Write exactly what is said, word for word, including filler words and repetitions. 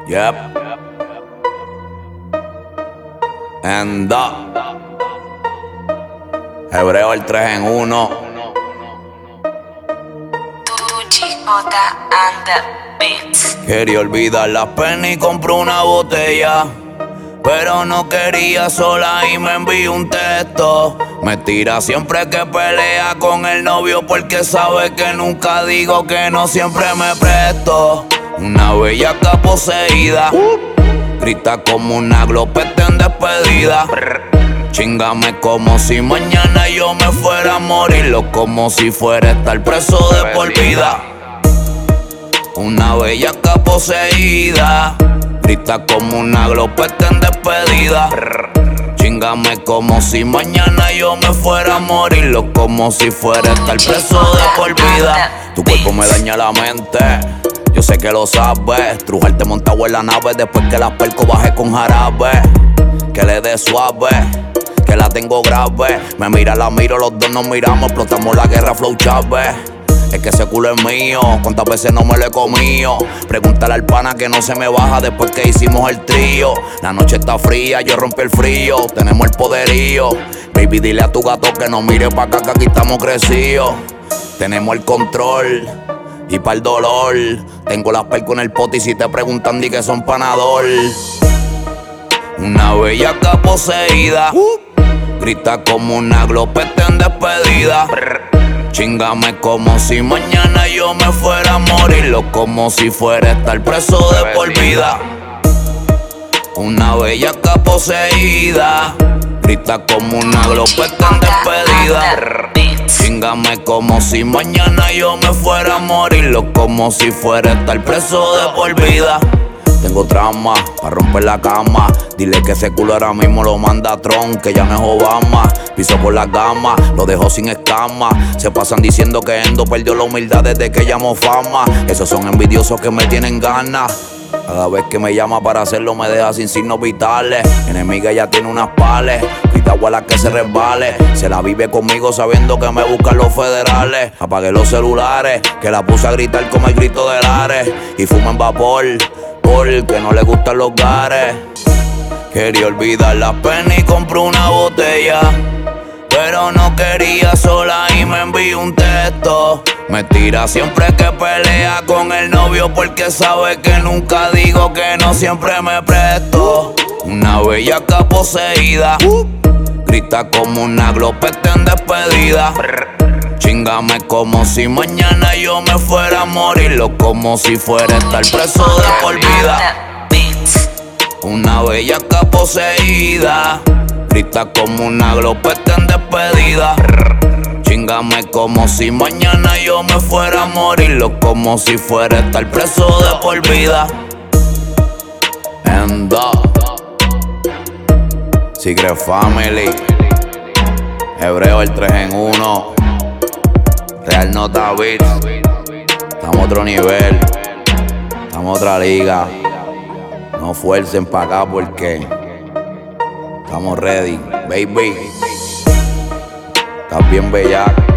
Yep. And the Hebreo el tres en uno. and the Beats. Quería olvidar las penas y compró una botella, pero no quería sola y me envió un texto. Me tira siempre que pelea con el novio porque sabe que nunca digo que no, siempre me presto. Una bellaca poseída, grita como una glopeta en despedida. Chingame como si mañana yo me fuera a morirlo, como si fuera a estar preso de por vida. Una bellaca poseída, grita como una glopeta en despedida. Chingame como si mañana yo me fuera a morirlo, como si fuera a estar preso de por vida. Tu cuerpo me daña la mente, yo sé que lo sabes. Trujarte montado en la nave después que la perco bajé con jarabe. Que le dé suave, que la tengo grave. Me mira, la miro, los dos nos miramos, explotamos la guerra flow Chávez. Es que ese culo es mío, cuántas veces no me lo he comido. Pregúntale al pana que no se me baja después que hicimos el trío. La noche está fría, yo rompí el frío, tenemos el poderío. Baby, dile a tu gato que no mire pa' acá, que aquí estamos crecidos. Tenemos el control y para el dolor. Tengo las percos en el pote y si te preguntan di que son panador. Una bellaca poseída, grita como una glopeta en despedida. Chingame como si mañana yo me fuera a morirlo, como si fuera a estar preso de por vida. Una bellaca poseída, grita como una glopeta en despedida. Chingame como si mañana yo me fuera a morirlo, como si fuera a estar preso de por vida. Tengo trama pa' romper la cama. Dile que ese culo ahora mismo lo manda Trump, que ya no es Obama. Piso por la gama, lo dejó sin escama. Se pasan diciendo que Endo perdió la humildad desde que llamó fama. Esos son envidiosos que me tienen ganas. Cada vez que me llama para hacerlo me deja sin signos vitales. Enemiga ya tiene unas pales, grita a la que se resbale. Se la vive conmigo sabiendo que me buscan los federales. Apagué los celulares, que la puse a gritar como el grito de Lares. Y fuma en vapor, porque no le gustan los gares. Quería olvidar las penas y compró una botella, pero no quería sola y me envió un texto. Me tira siempre que pelea con el novio porque sabe que nunca digo que no, siempre me presto. Una bellaca poseída, grita como una glopeta en despedida. Chingame como si mañana yo me fuera a morirlo, como si fuera a estar preso de por vida. Una bellaca poseída, grita como una glopeta en despedida. Chingame como si mañana yo me fuera a morirlo, como si fuera a estar preso de por vida. And the Secret Family, Hebreo el tres en uno, Real Nota Beats. Estamos a otro nivel, estamos a otra liga. No fuercen pa' acá porque estamos ready, baby. Estás bien bellaco.